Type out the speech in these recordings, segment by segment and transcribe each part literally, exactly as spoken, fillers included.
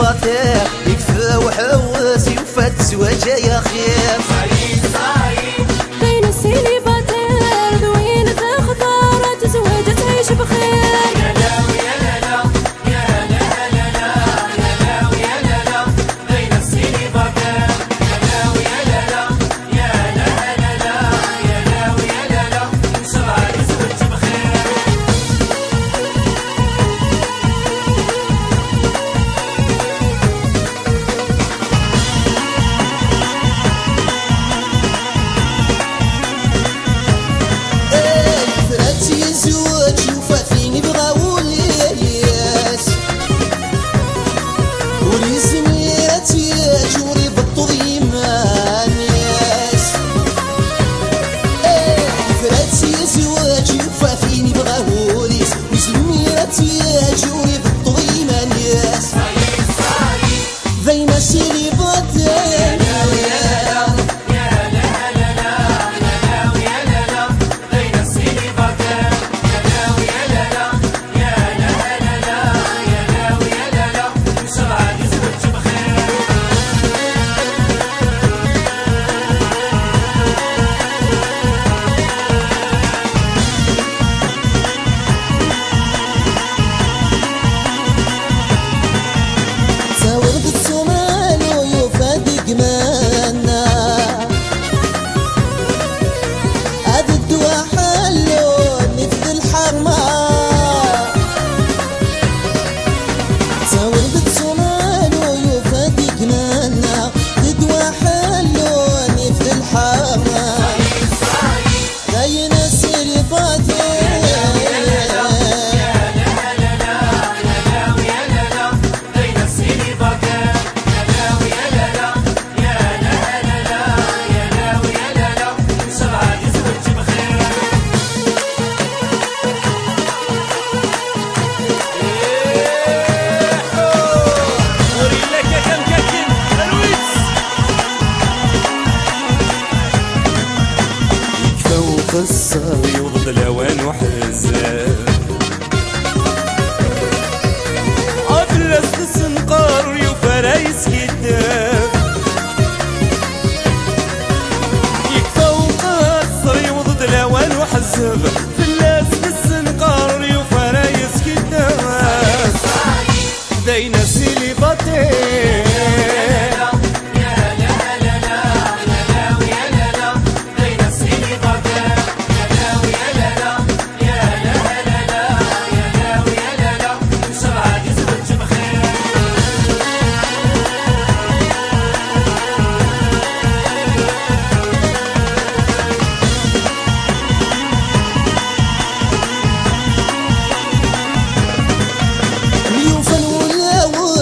سيليباتير يكفى وحوس يوفى الزواج يا خير. صعيد صعيد بين السيليباتير ذوين تختار تزوج تعيش بخير. يا لا ويا لا لا يا لا لا لا يا لا ويا لا لا بين السيليباتير يا لا ويا لا لا يا لا لا لا يا لا ويا لا لا سبعة يزوج بخير. يزوج يوفى فين يبغى وليس ولي سميات يجوري بالطغيم الناس. فرات يزوج يوفى فين يبغى وليس وسميات يجوري بالطغيم الناس. صعيد صعيد بين سيليباتير قصة يوض الهوان وحزان أبلس السنقار يفرايس كتاب يكفى وقصة يوض الهوان وحزاب فلاس السنقار يفرايس كتاب دينا سيليباتير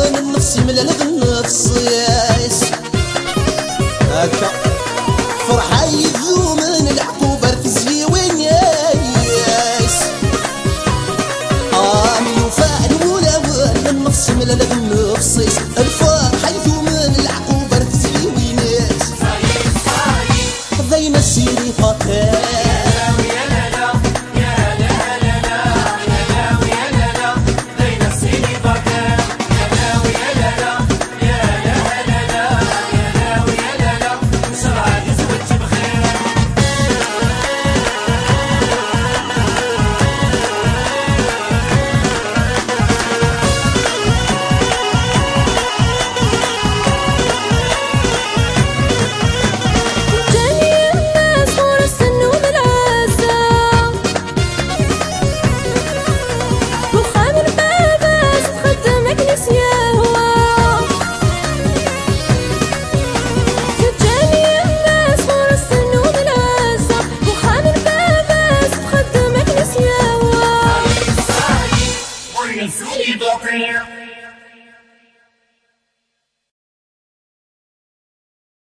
ملل النفس ياس هكا فرحة